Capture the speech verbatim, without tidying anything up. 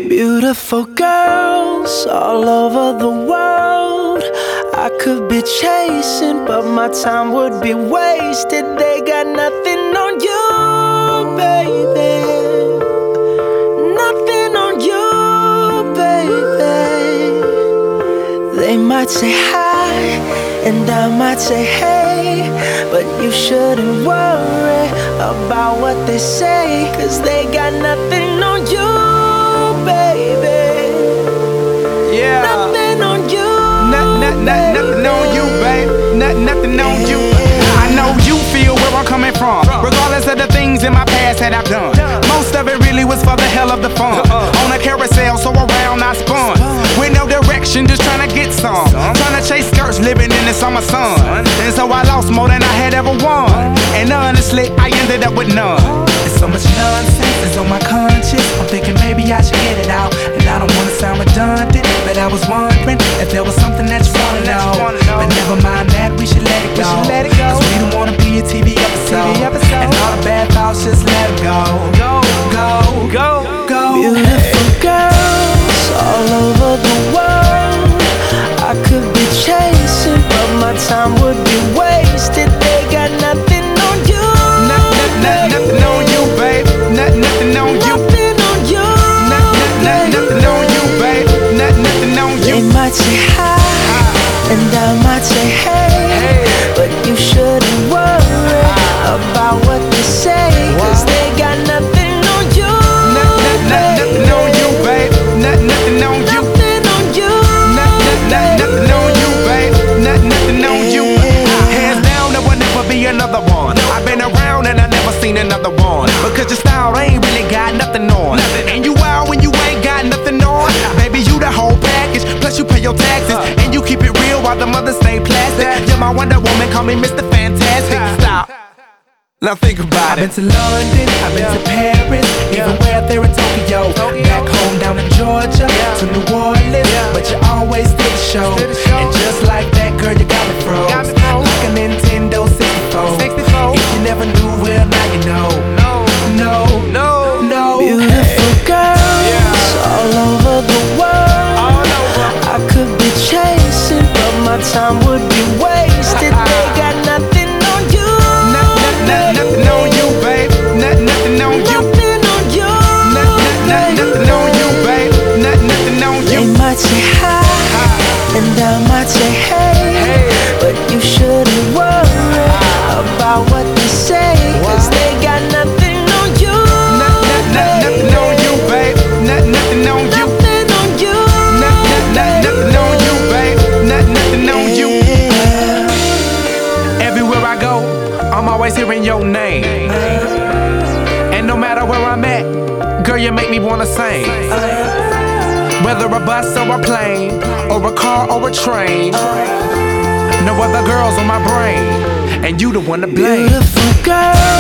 Beautiful girls all over the world I could be chasing, but my time would be wasted. They got nothing on you, baby. Nothing on you, baby. They might say hi, and I might say hey, but you shouldn't worry about what they say, 'cause they got nothing on you, baby. Yeah. Nothing on you. Not, not, not, nothing on you, babe. Not, nothing on you. I know you feel where I'm coming from, regardless of the things in my past that I've done. Most of it really was for the hell of the fun. On a carousel, so around I spun, with no direction, just trying to get some. Trying to chase skirts, living in the summer sun. And so I lost more than I had ever won. And honestly, I ended up with none. There's so much nonsense is on my conscience. I'm thinking maybe I should get it out. And I don't wanna sound redundant, but I was wondering if there was something that you wanna know. But never mind that, we should let it go. Cause we don't wanna be a T V episode. And all the bad thoughts, just let it go. Go, go, go, go. Beautiful girls all over the world I could be chasing, but my time would be wasted. They got nothing on you. Not, not, not, nothing on you, babe. Not, nothing on you. Nothing on you. Not, not, not, nothing on you, babe. Not, nothing on you. They might say hi, and I might say hey, but you shouldn't worry about what they say, 'cause they got nothing on you. Not, not, not, nothing on you, babe. Not, nothing on you. Nothing on you. Not, not, not, nothing on you, babe. Not, nothing on you. Hands down, there will never be another one. I've been around and I never seen another one, because your style ain't really got nothing on. And you wild when you ain't got nothing on. Baby, you the whole package, plus you pay your taxes, and you keep it real while the mothers stay plastic. You're my Wonder Woman, call me Mister Fantastic. Stop. Now think about it. I've been to London, I've been to Paris, even where there in Tokyo. Back home down in Georgia, to New Orleans, but you always did the show. And just like that, girl, you got me froze, like a Nintendo sixty-four. If you never knew, well now you know. No, no, no. Beautiful girls all over the world I could be chasing, but my time would be wasted. They got nothing on you. Not, nothing on you, babe. Not, nothing on you. Nothing on you. Not, not, nothing on you, babe. Not, nothing on you. They might say hi, and I might say hey, but you shouldn't worry about what they say, 'cause they got nothing on you. Not, not, not, nothing on you, babe. Not, nothing on you. Nothing on you. Not, not, not, nothing on you, babe. Not, nothing on you. Everywhere I go, I'm always hearing your name. And no matter where I'm at, girl, you make me wanna sing. Whether a bus or a plane, or a car or a train, no other girls on my brain, and you the one to blame. Beautiful girl